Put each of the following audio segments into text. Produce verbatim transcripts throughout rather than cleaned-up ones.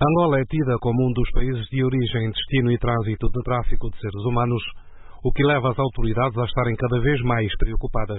Angola é tida como um dos países de origem, destino e trânsito de tráfico de seres humanos, o que leva as autoridades a estarem cada vez mais preocupadas.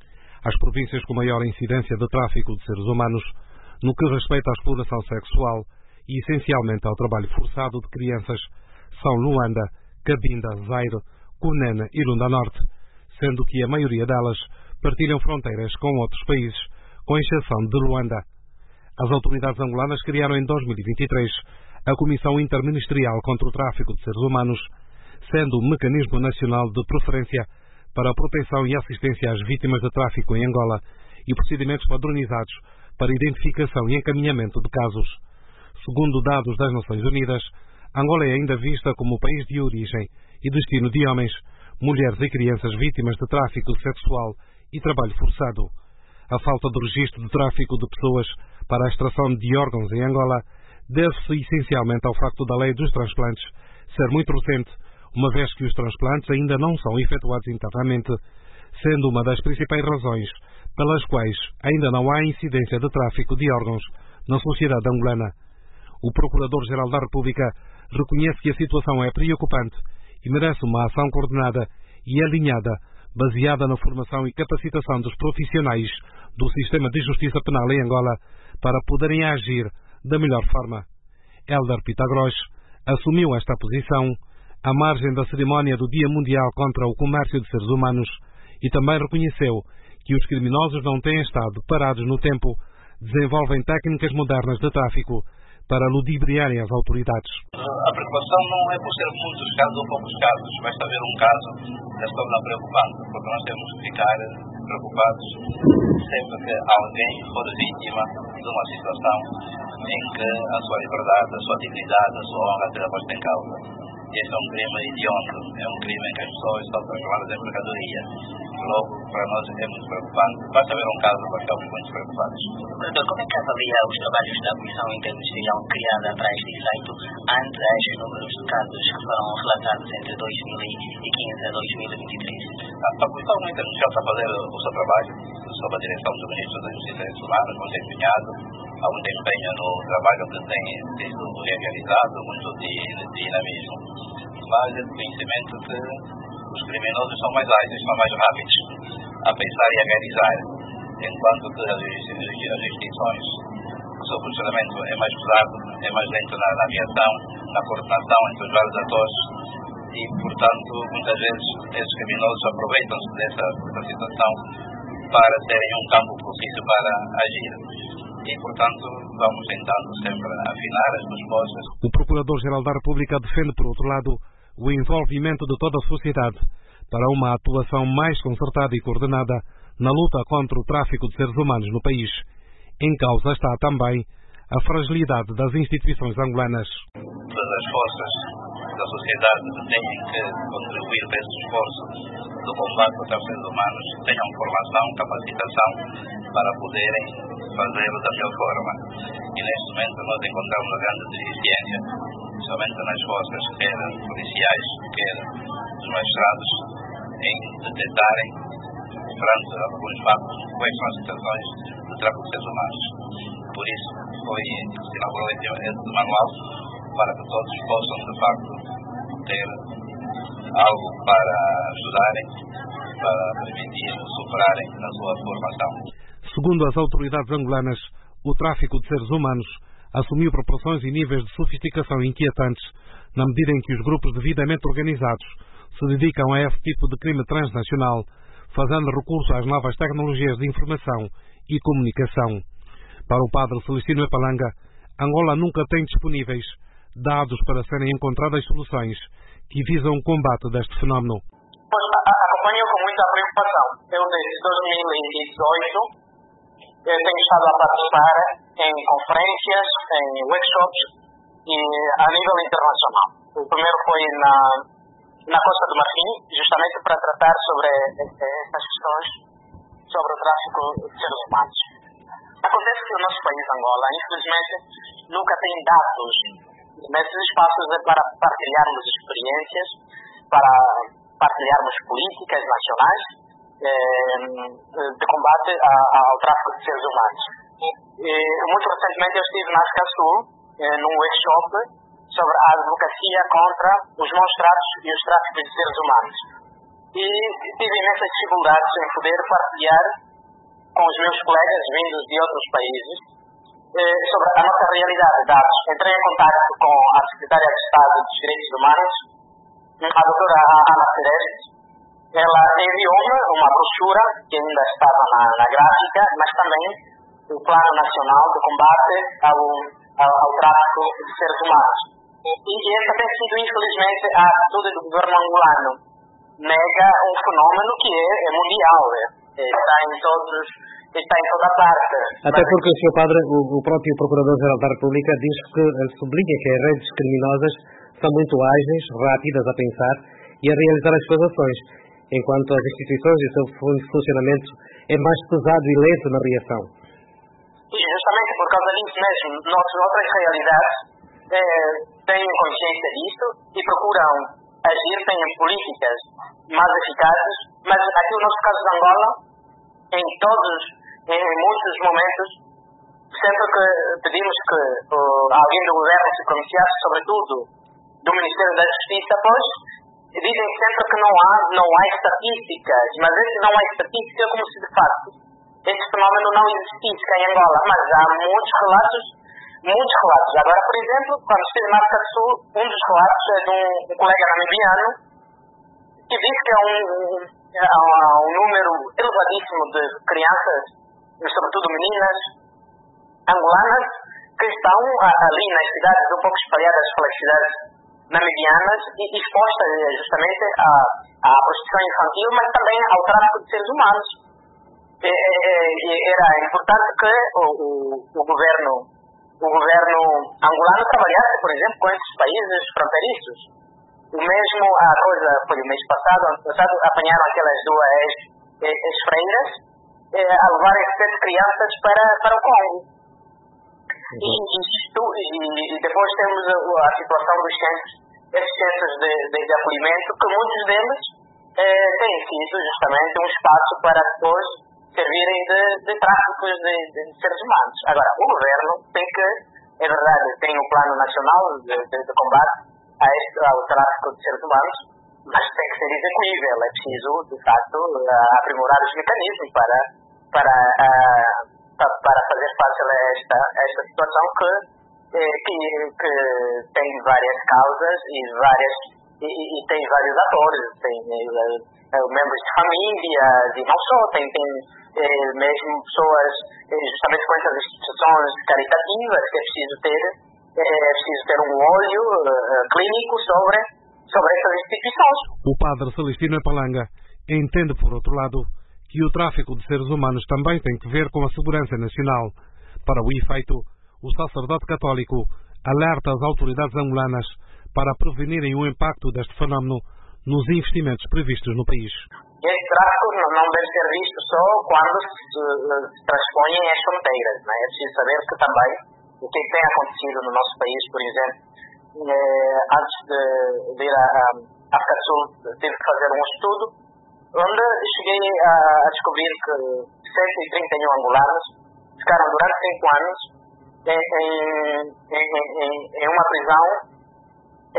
As províncias com maior incidência de tráfico de seres humanos, no que respeita à exploração sexual e essencialmente ao trabalho forçado de crianças, são Luanda, Cabinda, Zaire, Cunene e Lunda Norte, sendo que a maioria delas partilham fronteiras com outros países, com exceção de Luanda. As autoridades angolanas criaram em dois mil e vinte e três a Comissão Interministerial contra o Tráfico de Seres Humanos, sendo o mecanismo nacional de preferência para a proteção e assistência às vítimas de tráfico em Angola e procedimentos padronizados para identificação e encaminhamento de casos. Segundo dados das Nações Unidas, Angola é ainda vista como o país de origem e destino de homens, mulheres e crianças vítimas de tráfico sexual e trabalho forçado. A falta de registro de tráfico de pessoas para a extração de órgãos em Angola deve-se essencialmente ao facto da lei dos transplantes ser muito recente, uma vez que os transplantes ainda não são efetuados internamente, sendo uma das principais razões pelas quais ainda não há incidência de tráfico de órgãos na sociedade angolana. O Procurador-Geral da República reconhece que a situação é preocupante e merece uma ação coordenada e alinhada, baseada na formação e capacitação dos profissionais do sistema de justiça penal em Angola para poderem agir da melhor forma. Hélder Pitagros assumiu esta posição à margem da cerimónia do Dia Mundial contra o Comércio de Seres Humanos e também reconheceu que os criminosos não têm estado parados no tempo, desenvolvem técnicas modernas de tráfico para ludibriarem as autoridades. A preocupação não é por ser muitos casos ou poucos casos. Basta haver um caso, já se torna preocupante, porque nós temos que ficar preocupados sempre que alguém for vítima de uma situação em que a sua liberdade, a sua dignidade, a sua honra será posta em causa. Este é um crime hediondo, é um crime em que as pessoas estão transformadas em mercadoria. Logo, para nós é muito preocupante. Basta haver um caso para ficarmos muito preocupados. Doutor, como é que avalia os trabalhos da Comissão Interministerial criada para este efeito ante os números de casos que foram relatados entre dois mil e quinze a dois mil e vinte e três? A, a Comissão Interministerial está a fazer o seu trabalho, sob a direção do Ministro da Justiça e Humanos, muito empenhado, há muito empenho no trabalho que tem sido realizado, muito de, de dinamismo, mas é de conhecimento que os criminosos são mais ágeis, são mais rápidos a pensar e a realizar, enquanto que as, as instituições, o seu funcionamento é mais pesado, é mais lento na, na aviação, na coordenação entre os vários atores e, portanto, muitas vezes esses criminosos aproveitam-se dessa, dessa situação para terem um campo propício para agir. E, portanto, vamos tentando sempre afinar as respostas. O Procurador-Geral da República defende, por outro lado, o envolvimento de toda a sociedade para uma atuação mais concertada e coordenada na luta contra o tráfico de seres humanos no país. Em causa está também a fragilidade das instituições angolanas. Todas as forças da sociedade têm que contribuir para esse esforço do combate contra os seres humanos, tenham formação, capacitação para poderem fazê-lo da melhor forma. E neste momento nós encontramos uma grande deficiência, somente nas forças, quer policiais, quer dos magistrados, em detectarem, perante alguns factos, quais são as situações de tráfico de seres humanos. Por isso foi inaugurado esse manual para que todos possam, de facto, ter algo para ajudarem, para permitir superarem a sua formação. Segundo as autoridades angolanas, o tráfico de seres humanos assumiu proporções e níveis de sofisticação inquietantes na medida em que os grupos devidamente organizados se dedicam a esse tipo de crime transnacional, fazendo recurso às novas tecnologias de informação e comunicação. Para o padre Celestino Epalanga, Angola nunca tem disponíveis dados para serem encontradas soluções que visam o combate deste fenómeno. Pois acompanho com muita preocupação. Eu, desde dois mil e dezoito, eu tenho estado a participar em conferências, em workshops e a nível internacional. O primeiro foi na, na Costa do Marfim, justamente para tratar sobre essas questões, sobre o tráfico de seres humanos. Acontece que o nosso país, Angola, infelizmente, nunca tem dados nesses espaços para partilharmos experiências, para partilharmos políticas nacionais eh, de combate a, a, ao tráfico de seres humanos. E, muito recentemente eu estive na África Sul eh, num workshop sobre a advocacia contra os maus tratos e os tráficos de seres humanos. E tive imensas dificuldades em poder partilhar com os meus colegas vindos de outros países eh, sobre a nossa realidade de dados. Entrei em contato com a Secretária de Estado dos Direitos Humanos, a doutora Ana Ferreira. Ela enviou-me uma brochura que ainda estava na, na gráfica, mas também o Plano Nacional de Combate ao, ao, ao Tráfico de Seres Humanos. E, e essa tem sido, infelizmente, a atitude do governo angolano. Nega um fenômeno que é, é mundial, é, está em todos, está em toda parte. Até porque, senhor Padre, o, o próprio Procurador-Geral da República diz que, sublinha que as redes criminosas são muito ágeis, rápidas a pensar e a realizar as suas ações, enquanto as instituições e o seu funcionamento é mais pesado e lento na reação. E justamente por causa disso mesmo, nossas outras realidades eh, têm consciência disso e procuram agir, têm políticas mais eficazes, mas aqui no nosso caso de Angola, em todos, em muitos momentos, sempre que pedimos que uh, alguém do governo se pronunciasse, sobretudo do Ministério da Justiça, pois dizem sempre que não há, não há estatísticas, mas esse não há estatística como se de facto esse fenômeno não existisse cá em Angola, mas há muitos relatos, muitos relatos. Agora, por exemplo, quando estive na África do Sul, um dos relatos é de um, um colega namibiano que diz que há um, há um número elevadíssimo de crianças, sobretudo meninas, angolanas, que estão ali nas cidades um pouco espalhadas pelas cidades namibianas e expostas justamente à, à prostituição infantil, mas também ao tráfico de seres humanos. E, e, era importante que o, o, o governo o governo angolano trabalhasse, por exemplo, com esses países fronteiriços. O mesmo, a coisa foi o mês passado, ano passado, apanharam aquelas duas ex-freiras a levarem sete crianças para, para o Congo. E, isto, e, e depois temos a, a situação dos centros, esses centros de, de, de acolhimento, que muitos deles eh, têm sido justamente um espaço para depois servirem de, de tráficos de, de seres humanos. Agora, o governo tem que, é verdade, tem um plano nacional de, de, de combate a este, ao tráfico de seres humanos, mas tem que ser execuível. É preciso, de facto, aprimorar os mecanismos para, para, uh, para fazer face a esta, a esta situação que, que, que tem várias causas e, várias, e, e tem vários atores. Tem uh, membros de família, e não só, tem, tem eh, mesmo pessoas, eh, justamente com essas instituições caritativas, que é preciso ter, eh, é preciso ter um olho eh, clínico sobre, sobre essas instituições. O padre Celestino Epalanga entende, por outro lado, que o tráfico de seres humanos também tem que ver com a segurança nacional. Para o efeito, o sacerdote católico alerta as autoridades angolanas para prevenirem o impacto deste fenómeno nos investimentos previstos no país. Este tráfico não deve ser visto só quando se, se transpõem as fronteiras. Não é? É preciso saber que também o que tem acontecido no nosso país, por exemplo, eh, antes de, de ir à África do Sul, tive que fazer um estudo onde cheguei a, a descobrir que cento e trinta e um angolanos ficaram durante cinco anos em, em, em, em, em uma prisão, eh,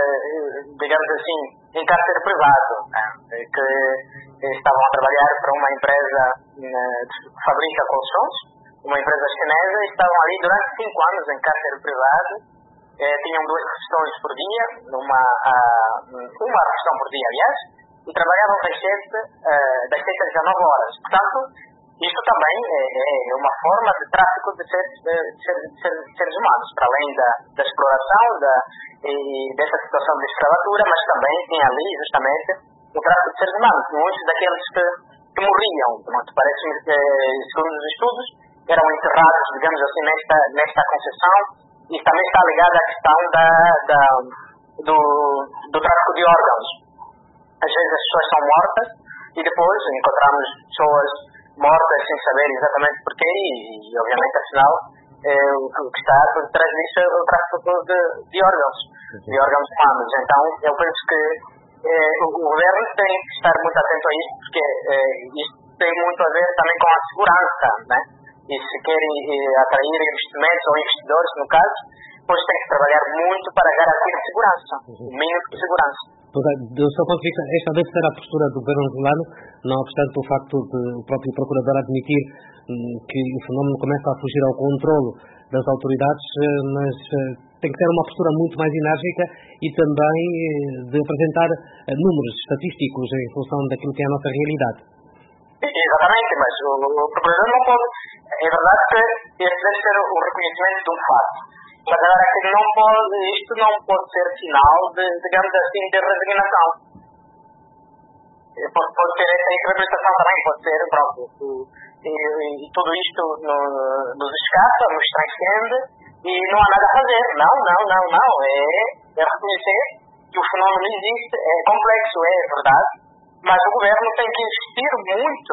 eh, digamos assim, em cárcere privado, né, que estavam a trabalhar para uma empresa né, que fabrica colchões, uma empresa chinesa, e estavam ali durante cinco anos em cárcere privado, eh, tinham duas refeições por dia, uma, uh, uma refeição por dia, aliás, e trabalhavam das sete uh, das sete às dezenove horas. Portanto, isso também é, é uma forma de tráfico de seres, de seres, de seres, de seres humanos, para além da, da exploração da, e dessa situação de escravatura, mas também tem ali justamente o tráfico de seres humanos. Muitos daqueles que, que morriam, parece, eh, segundo os estudos, eram enterrados, digamos assim, nesta, nesta concessão, e também está ligada à questão da, da, do, do tráfico de órgãos. Às vezes as pessoas são mortas e depois encontramos pessoas mortas sem saber exatamente porquê e, e obviamente, afinal, eh, o que está por trás disso é o tráfico de, de órgãos, de órgãos humanos. Então, eu penso que eh, o, o governo tem que estar muito atento a isso, porque eh, isso tem muito a ver também com a segurança, né? E se querem eh, atrair investimentos ou investidores, no caso, depois tem que trabalhar muito para garantir segurança, o mínimo de segurança. Do seu ponto de vista, esta deve ser a postura do governo angolano, não obstante o facto de o próprio procurador admitir hum, que o fenómeno começa a fugir ao controlo das autoridades, mas tem que ter uma postura muito mais enérgica e também de apresentar números estatísticos em função daquilo que é a nossa realidade. Exatamente, mas o, o procurador não pode... É verdade que esse deve ser o reconhecimento de um fato. Mas agora que não pode, isto não pode ser sinal de, digamos assim, de resignação. Pode, pode ter essa interpretação também, pode ser, pronto, e, e tudo isto no, nos escapa, nos transcende e não há nada a fazer. Não, não, não, não. É, é reconhecer que o fenómeno existe, é complexo, é verdade, mas o governo tem que investir muito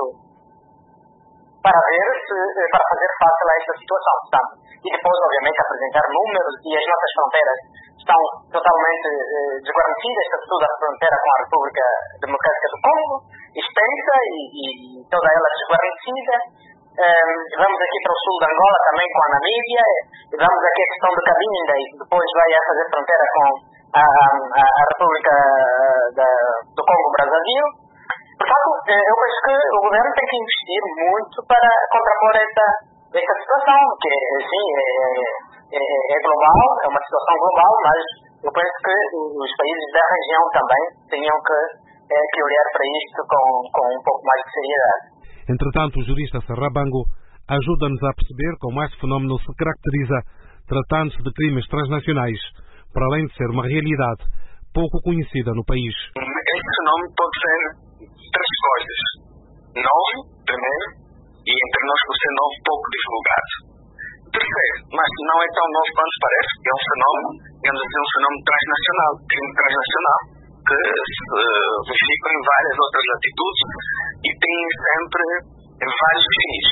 para ver se, para fazer face a esta situação. Sabe? E depois, obviamente, apresentar números, e as nossas fronteiras estão totalmente eh, desguarnecidas, sobretudo a fronteira com a República Democrática do Congo, extensa e, e toda ela desguarnecida. Um, vamos aqui para o sul de Angola, também com a Namíbia, e vamos aqui a questão do Cabinda, e depois vai a fazer fronteira com a, a, a República da, do Congo-Brazzaville. Portanto, eu penso que o governo tem que investir muito para contrapor esta, esta situação, que sim, é, é, é global, é uma situação global, mas eu penso que os países da região também tenham que, é, que olhar para isto com, com um pouco mais de seriedade. Entretanto, o jurista Sarrabango ajuda-nos a perceber como este fenómeno se caracteriza tratando-se de crimes transnacionais, para além de ser uma realidade pouco conhecida no país. Este fenómeno pode ser três coisas. Novo, primeiro, e entre nós por ser novo, pouco divulgado. Terceiro, mas não é tão novo quanto parece, é um fenómeno, digamos assim, um fenómeno transnacional, crime transnacional, que se verifica em várias outras latitudes e tem sempre vários fins.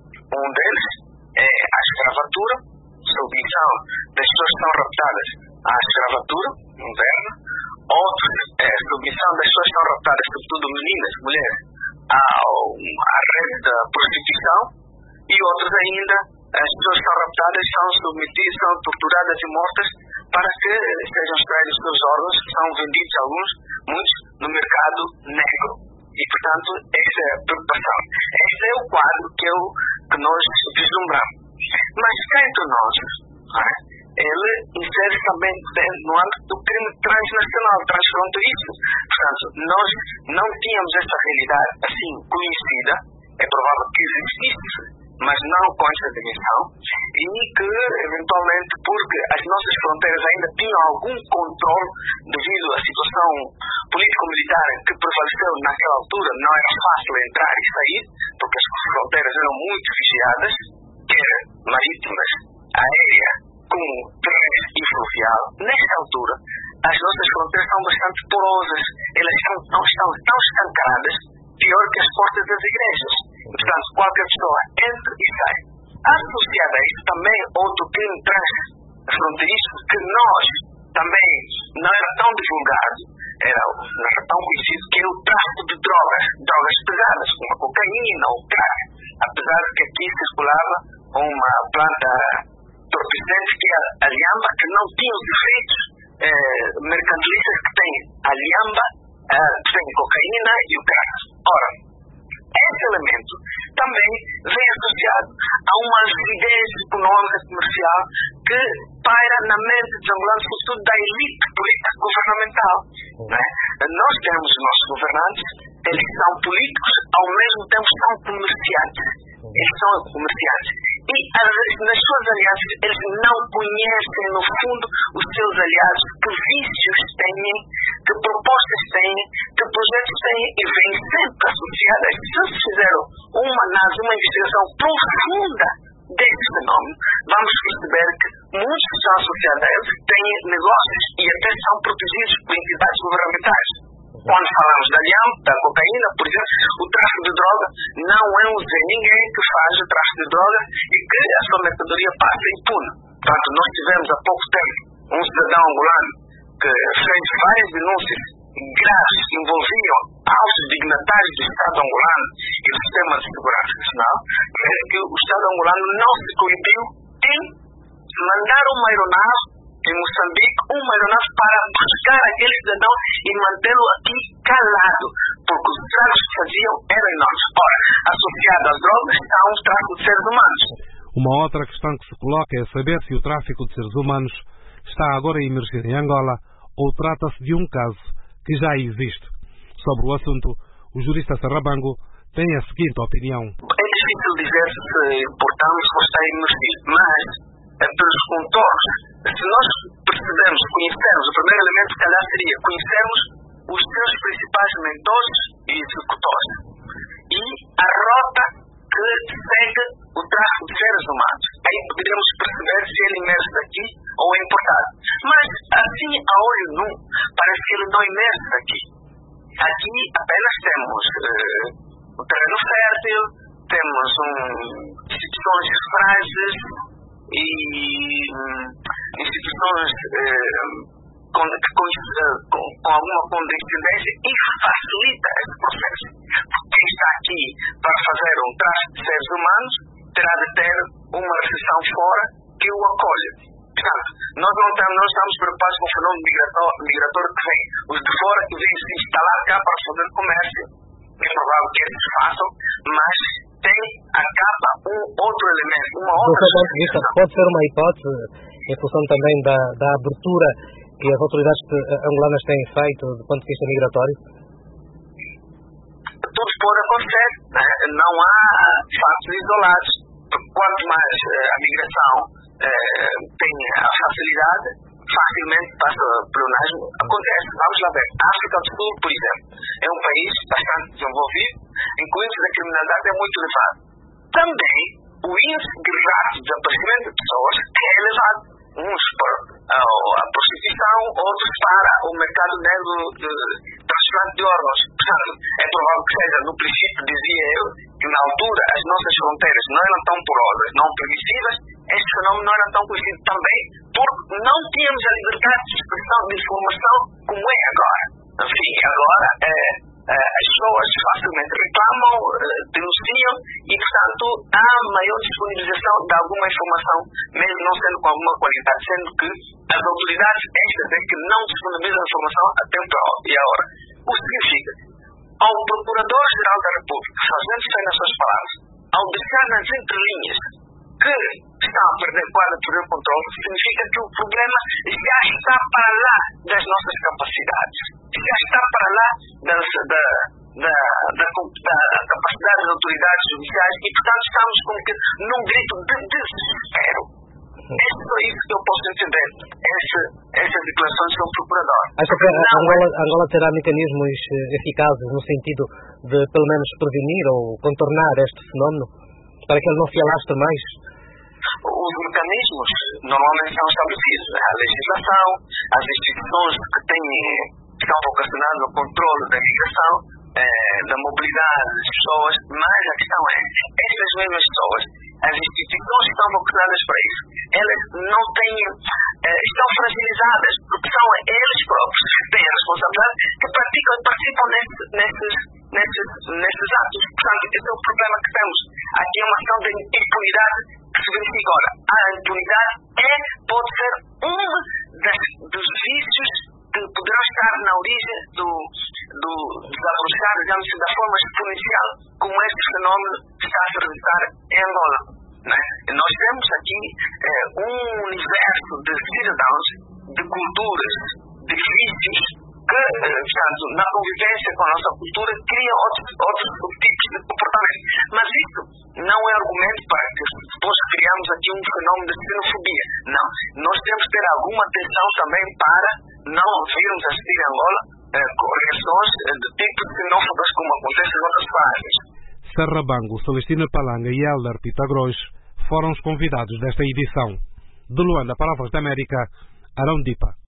Um deles é a escravatura, submissão das pessoas que são raptadas à escravatura moderna. Outro é a submissão das pessoas que são raptadas, sobretudo meninas, mulheres, ao, à rede da prostituição. E outros ainda, as pessoas que são raptadas são submetidas, são torturadas e mortas para que sejam extraídos os seus órgãos, que são vendidos alguns, muitos, no mercado negro. E, portanto, essa é a preocupação. Este é o quadro que, eu, que nós vislumbramos. Mas cá entre nós, é? Ele insere também no âmbito do crime transnacional, transfronteiriço. Portanto, nós não tínhamos essa realidade assim conhecida, é provável que existisse, mas não com essa dimensão, e que, eventualmente, porque as nossas fronteiras ainda tinham algum controle devido à situação político-militar que prevaleceu naquela altura, não era fácil entrar e sair, porque as fronteiras eram muito vigiadas, quer marítimas, aérea, como terrestre e fluvial. Nesta altura, as nossas fronteiras são bastante porosas, elas estão, não estão tão escancaradas, pior que as portas das igrejas. Portanto, qualquer pessoa entra e sai. Associado a isso também outro crime transfronteiriço que nós também não era tão divulgado, era, não era tão conhecido, que é o tráfico de drogas, drogas pesadas, como a cocaína ou crack. Apesar de que aqui circulava uma planta entorpecente que é a liamba, que não tinha os efeitos eh, mercantilistas que tem a liamba, eh, que tem cocaína e o crack. Ora, esse elemento também vem associado a uma rigidez econômica comercial que paira na mente dos angolanos, sobretudo da elite política governamental. Né? Nós temos os nossos governantes, eles são políticos, ao mesmo tempo são comerciantes. Eles são comerciantes. E nas suas alianças, eles não conhecem, no fundo, os seus aliados, que vícios têm, que propostas têm, que projetos têm, e vêm sempre associadas. Se se fizeram uma análise, uma investigação profunda desse fenómeno, vamos perceber que muitos que são associados a eles têm negócios e até são protegidos por entidades governamentais. Quando falamos da liamba, da cocaína, por exemplo, o tráfico de droga não é um Zé Ninguém que faz o tráfico de droga e que a sua mercadoria passa impune. Portanto, nós tivemos há pouco tempo um cidadão angolano que fez várias denúncias graves que envolviam altos dignatários do Estado angolano e do sistema de segurança nacional, é que o Estado angolano não se coibiu em mandar uma aeronave em Moçambique uma aeronave para buscar aquele cidadão e mantê-lo aqui calado, porque os estragos que faziam eram enormes. Ora, associado às drogas está um tráfico de seres humanos. Uma outra questão que se coloca é saber se o tráfico de seres humanos está agora a emergir em Angola ou trata-se de um caso que já existe. Sobre o assunto, o jurista Sarrabango tem a seguinte opinião. É difícil dizer se importamos ou está a emergir, mas é pelos contornos. Se nós percebemos, conhecermos, o primeiro elemento se calhar seria conhecermos os seus principais mentores e executores e a rota que segue o tráfico de seres humanos. Aí poderíamos perceber se ele emerge daqui ou é importado. Mas assim, a olho nu, parece que ele não emerge daqui. Aqui apenas temos uh, um terreno fértil, temos um, instituições frágeis e um, instituições uh, com, com, com, com alguma condescendência e facilita esse processo. Quem está aqui para fazer um tráfico de seres humanos terá de ter uma recepção fora que o acolhe. Portanto, nós não estamos, não estamos preocupados com o fenômeno migratório, migratório que vem. Os de fora que vêm se instalar cá para fazer comércio, é provável que eles façam, mas tem a capa um outro elemento, uma outra... Do seu ponto de vista, pode ser uma hipótese, em função também da, da abertura que as autoridades angolanas têm feito do ponto de vista migratório? Tudo pode acontecer, né? Não há fatos isolados. Quanto mais eh, a migração eh, tem a facilidade, facilmente passa pelo nasmo. Acontece, vamos lá ver. A África do Sul, por exemplo, é um país bastante desenvolvido, em que o índice da criminalidade é muito elevado. Também o índice de rato de desaparecimento de pessoas é elevado. Uns para a, a prostituição, outros para o mercado negro de transplante de órgãos. Portanto, é provável que seja, no princípio, dizia eu, que na altura as nossas fronteiras não eram tão porosas, não permissivas, este fenômeno não era tão conhecido também, porque não tínhamos a liberdade de expressão de informação como é agora. Enfim, agora é, é, as pessoas facilmente reclamam, é, denunciam e, portanto, há maior disponibilização de alguma informação, mesmo não sendo com alguma qualidade, sendo que as autoridades estas é que não disponibilizam a informação a tempo e a hora. O que significa? Ao Procurador-Geral da República, fazendo fé nas suas palavras, ao deixar nas entrelinhas que estão a perder quadro por o controle, significa que o problema já está para lá das nossas capacidades, já está para lá das, da, da, da, da, da capacidade das autoridades judiciais e, portanto, estamos como que num grito de desespero. É só isso que eu posso entender, esse, essas declarações do Procurador. Acho que a Angola, Angola terá mecanismos eficazes no sentido de, pelo menos, prevenir ou contornar este fenómeno, para que ele não se alastre mais? Os mecanismos normalmente são estabelecidos. A legislação, as instituições que têm, estão vocacionadas ao controle da migração, eh, da mobilidade das pessoas, mas a questão é, essas mesmas pessoas, as instituições que estão vocacionadas para isso, elas não têm, eh, estão fragilizadas, porque são eles próprios que têm a responsabilidade, que praticam e participam nesse, nesses, nesses, nesses atos. Portanto, esse é o problema que temos. Aqui é uma ação de impunidade que se verifica. Ora, a impunidade é, pode ser um das, dos vícios que poderão estar na origem do, do desabrochar, digamos assim, da forma exponencial como este fenómeno está a se realizar em Angola. Né? Nós temos aqui eh, um universo de cidadãos, de culturas, de vícios, que, eh, portanto, na convivência com a nossa cultura, criam outros, outros tipos de comportamento. Mas isso não é argumento para que depois criamos aqui um fenómeno de xenofobia. Não. Nós temos que ter alguma atenção também para não virmos assistir em Angola eh, reações de tipo xenófobas como acontece em outras partes. Sarrabango, Celestina Palanga e Hélder Pitagros foram os convidados desta edição. De Luanda para a Voz da América, Arão Dipa.